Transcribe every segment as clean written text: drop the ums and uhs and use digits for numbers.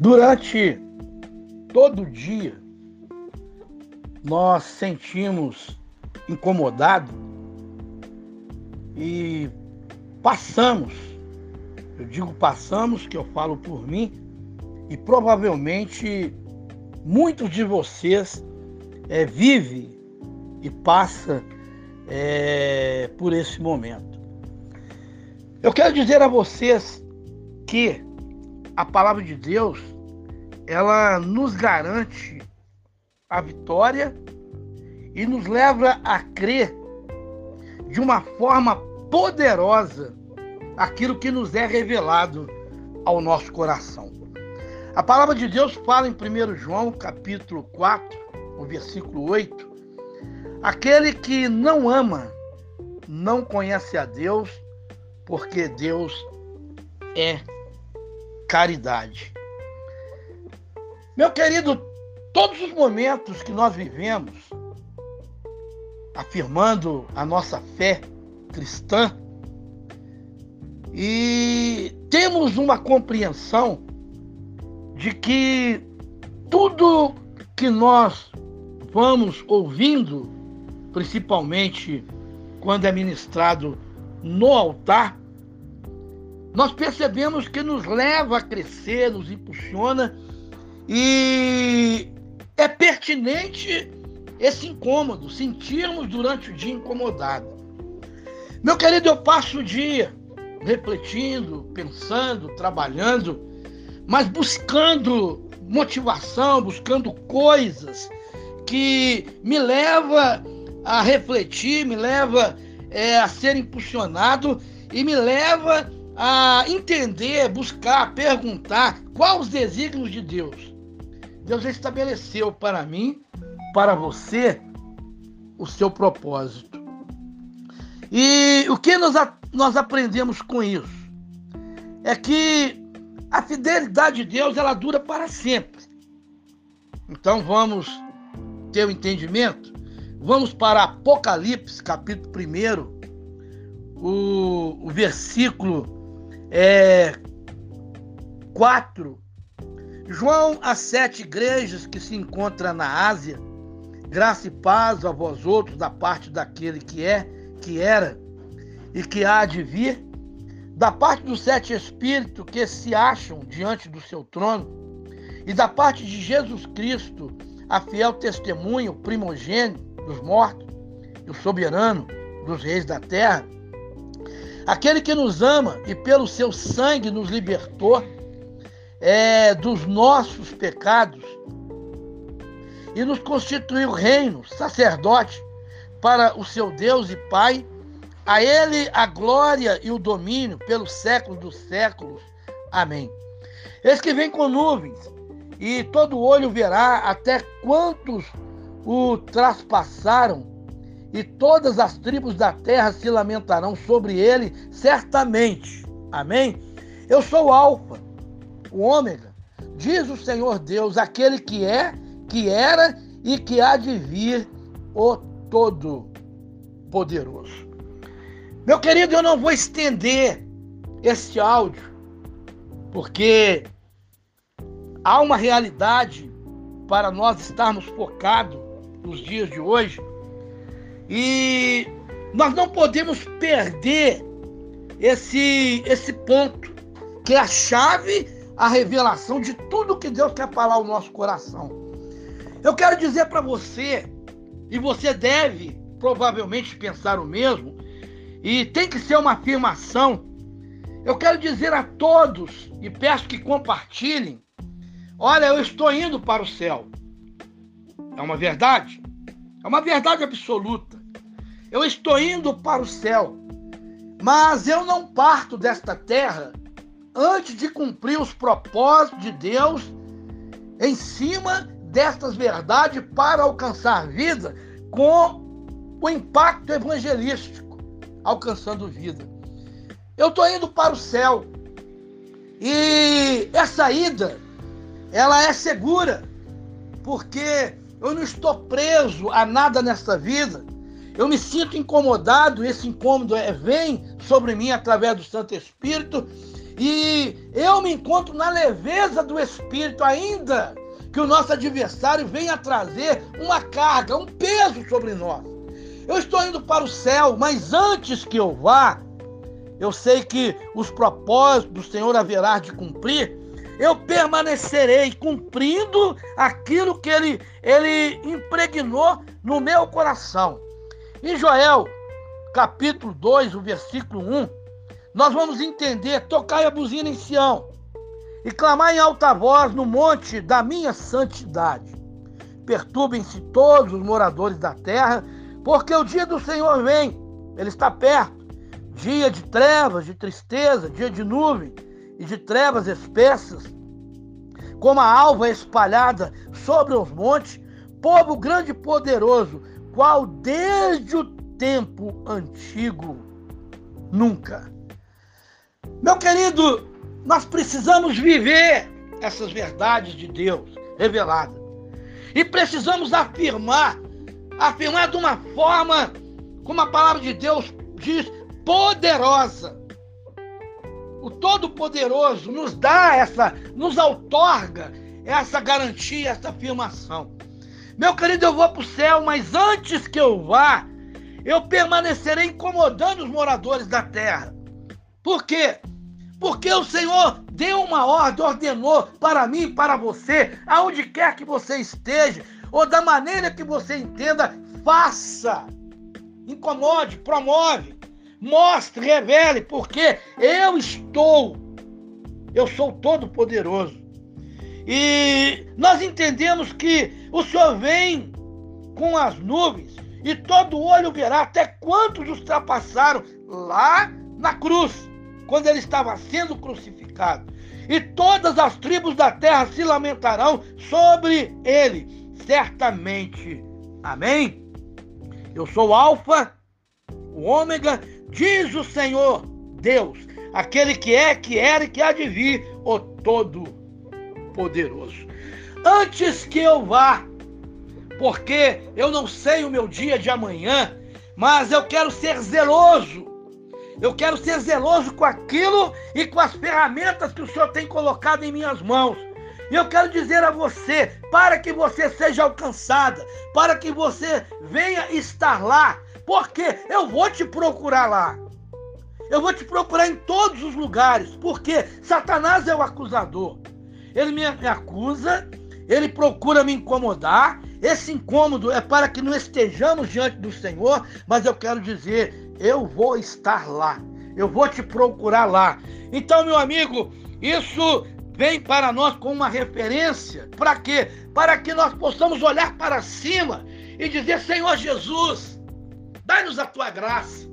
Durante todo o dia, nós sentimos incomodado e passamos, eu digo passamos, que eu falo por mim, e provavelmente muitos de vocês vivem e passam por esse momento. Eu quero dizer a vocês que a palavra de Deus, ela nos garante a vitória e nos leva a crer de uma forma poderosa aquilo que nos é revelado ao nosso coração. A palavra de Deus fala em 1 João, capítulo 4, o versículo 8, aquele que não ama não conhece a Deus, porque Deus é caridade. Meu querido, todos os momentos que nós vivemos, afirmando a nossa fé cristã, e temos uma compreensão de que tudo que nós vamos ouvindo, principalmente quando é ministrado no altar, nós percebemos que nos leva a crescer, nos impulsiona, e é pertinente esse incômodo, sentirmos durante o dia incomodado. Meu querido, eu passo o dia refletindo, pensando, trabalhando, mas buscando motivação, buscando coisas que me levam a refletir, me levam a ser impulsionado e me leva a entender, buscar, perguntar quais os desígnios de Deus. Deus estabeleceu para mim, para você, o seu propósito. E o que nós aprendemos com isso? É que a fidelidade de Deus, ela dura para sempre. Então vamos ter o entendimento? Vamos para Apocalipse, capítulo 1, o versículo 4. João, às 7 igrejas que se encontram na Ásia, graça e paz a vós outros da parte daquele que é, que era e que há de vir, da parte dos 7 espíritos que se acham diante do seu trono, e da parte de Jesus Cristo, a fiel testemunho, o primogênito dos mortos e o soberano dos reis da terra, aquele que nos ama e pelo seu sangue nos libertou dos nossos pecados e nos constituiu reino, sacerdote para o seu Deus e Pai. A ele a glória e o domínio pelos séculos dos séculos. Amém. Eis que vem com nuvens, e todo olho verá, até quantos o traspassaram, e todas as tribos da terra se lamentarão sobre ele, certamente. Amém? Eu sou o Alfa, o Ômega, diz o Senhor Deus, aquele que é, que era e que há de vir, o Todo-Poderoso. Meu querido, eu não vou estender esse áudio, porque há uma realidade para nós estarmos focados nos dias de hoje, e nós não podemos perder esse ponto, que é a chave, a revelação de tudo que Deus quer falar ao nosso coração. Eu quero dizer para você, e você deve provavelmente pensar o mesmo, e tem que ser uma afirmação. Eu quero dizer a todos, e peço que compartilhem, olha, eu estou indo para o céu. É uma verdade absoluta. Eu estou indo para o céu, mas eu não parto desta terra antes de cumprir os propósitos de Deus em cima destas verdades para alcançar vida com o impacto evangelístico, alcançando vida. Eu estou indo para o céu e essa ida, ela é segura, porque eu não estou preso a nada nesta vida. Eu me sinto incomodado, esse incômodo vem sobre mim através do Santo Espírito, E eu me encontro na leveza do Espírito, ainda que o nosso adversário venha trazer uma carga, um peso sobre nós. Eu estou indo para o céu, mas antes que eu vá, eu sei que os propósitos do Senhor haverá de cumprir. Eu permanecerei cumprindo aquilo que Ele impregnou no meu coração. Em Joel, capítulo 2, o versículo 1, nós vamos entender: tocai a buzina em Sião e clamai em alta voz no monte da minha santidade. Perturbem-se todos os moradores da terra, porque o dia do Senhor vem, Ele está perto. Dia de trevas, de tristeza, dia de nuvem e de trevas espessas, como a alva espalhada sobre os montes, povo grande e poderoso, qual desde o tempo antigo nunca. Meu querido, nós precisamos viver essas verdades de Deus reveladas. E precisamos afirmar de uma forma, como a palavra de Deus diz, poderosa. O Todo-Poderoso nos outorga essa garantia, essa afirmação. Meu querido, eu vou para o céu, mas antes que eu vá, eu permanecerei incomodando os moradores da terra. Por quê? Porque o Senhor deu uma ordem, ordenou para mim e para você, aonde quer que você esteja, ou da maneira que você entenda, faça. Incomode, promove. Mostre, revele, porque eu sou todo-poderoso. E nós entendemos que o Senhor vem com as nuvens e todo olho verá até quantos ultrapassaram lá na cruz, quando Ele estava sendo crucificado. E todas as tribos da terra se lamentarão sobre Ele, certamente. Amém? Eu sou o Alfa, o Ômega, diz o Senhor Deus, aquele que é, que era e que há de vir, o Todo-Poderoso. Antes que eu vá, porque eu não sei o meu dia de amanhã, mas eu quero ser zeloso. Eu quero ser zeloso com aquilo e com as ferramentas que o Senhor tem colocado em minhas mãos. E eu quero dizer a você, para que você seja alcançada, para que você venha estar lá, porque eu vou te procurar lá. Eu vou te procurar em todos os lugares, porque Satanás é o acusador. Ele me acusa, ele procura me incomodar. Esse incômodo é para que não estejamos diante do Senhor, mas eu quero dizer, eu vou estar lá. Eu vou te procurar lá. Então, meu amigo, isso vem para nós como uma referência. Para quê? Para que nós possamos olhar para cima e dizer: Senhor Jesus, dai-nos a tua graça,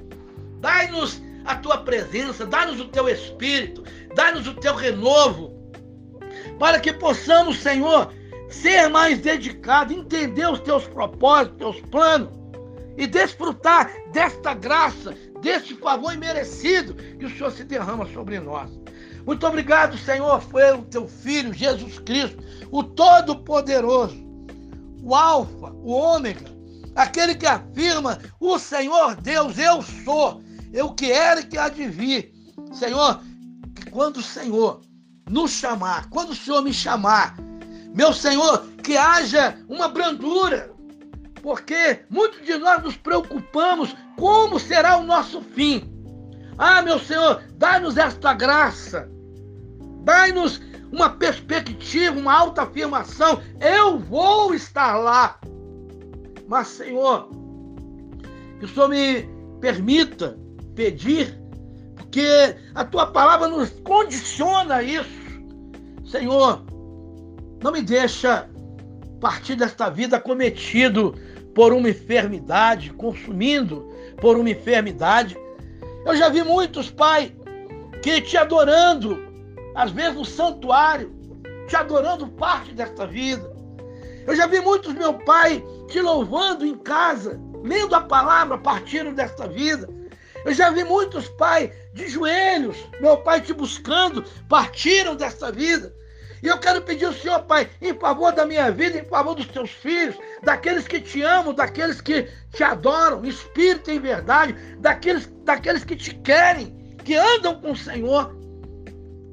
dai-nos a tua presença, dai-nos o teu Espírito, dai-nos o teu renovo, para que possamos, Senhor, ser mais dedicados, entender os teus propósitos, teus planos e desfrutar desta graça, deste favor imerecido que o Senhor se derrama sobre nós. Muito obrigado, Senhor, pelo teu Filho, Jesus Cristo, o Todo-Poderoso, o Alfa, o Ômega, aquele que afirma: o Senhor Deus, eu sou, eu que era e que há de vir. Senhor, que quando o Senhor nos chamar, quando o Senhor me chamar, meu Senhor, que haja uma brandura, porque muitos de nós nos preocupamos como será o nosso fim. Ah, meu Senhor, dai-nos esta graça, dai-nos uma perspectiva, uma autoafirmação: eu vou estar lá. Mas, Senhor, que o Senhor me permita pedir, porque a Tua palavra nos condiciona a isso. Senhor, não me deixa partir desta vida cometido por uma enfermidade, consumindo por uma enfermidade. Eu já vi muitos, Pai, que te adorando, às vezes no santuário, te adorando parte desta vida. Eu já vi muitos, meu Pai, te louvando em casa, lendo a palavra, partindo desta vida. Eu já vi muitos, Pai, de joelhos, meu Pai, te buscando, partiram desta vida. E eu quero pedir ao Senhor, Pai, em favor da minha vida, em favor dos teus filhos, daqueles que te amam, daqueles que te adoram, espírito em verdade, daqueles que te querem, que andam com o Senhor.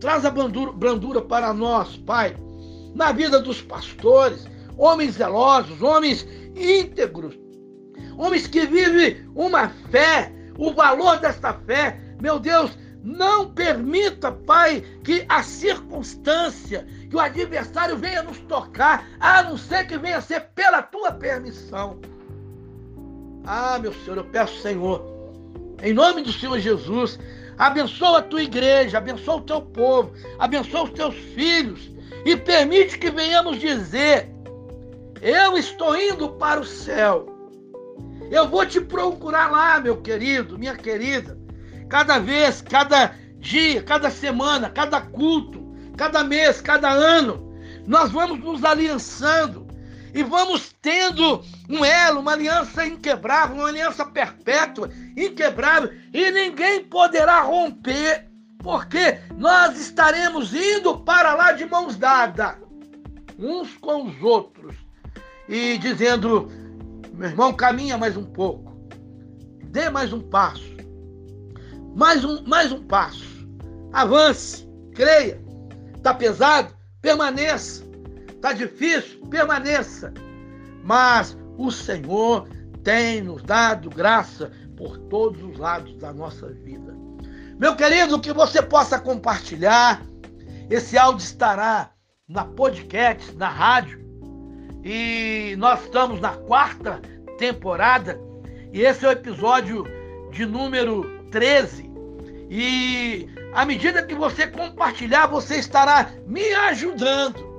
traz a brandura para nós, Pai, na vida dos pastores, homens zelosos, homens íntegros, homens que vivem uma fé, o valor desta fé. Meu Deus, não permita, Pai, que a circunstância, que o adversário venha nos tocar, a não ser que venha ser pela tua permissão. Ah, meu Senhor, eu peço, Senhor, em nome do Senhor Jesus, abençoa a tua igreja, abençoa o teu povo, abençoa os teus filhos e permite que venhamos dizer: eu estou indo para o céu. Eu vou te procurar lá, meu querido, minha querida. Cada vez, cada dia, cada semana, cada culto, cada mês, cada ano, nós vamos nos aliançando e vamos tendo um elo, uma aliança inquebrável, uma aliança perpétua, inquebrável, e ninguém poderá romper, porque nós estaremos indo para lá de mãos dadas, uns com os outros, e dizendo: meu irmão, caminha mais um pouco, dê mais um passo, mais um passo, avance, creia. Está pesado? Permaneça. Está difícil? Permaneça. Mas o Senhor tem nos dado graça por todos os lados da nossa vida. Meu querido, que você possa compartilhar. Esse áudio estará na podcast, na rádio. E nós estamos na 4ª temporada. E esse é o episódio de número 13. E à medida que você compartilhar, você estará me ajudando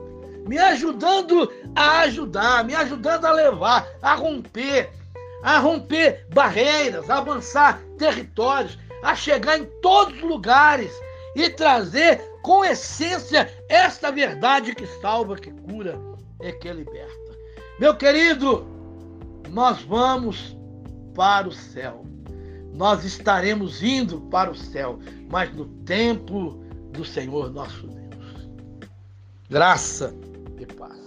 a ajudar, me ajudando a levar, a romper barreiras, a avançar territórios, a chegar em todos os lugares e trazer com essência esta verdade que salva, que cura e que liberta. Meu querido, nós vamos para o céu. Nós estaremos indo para o céu, mas no tempo do Senhor nosso Deus. Graça e paz.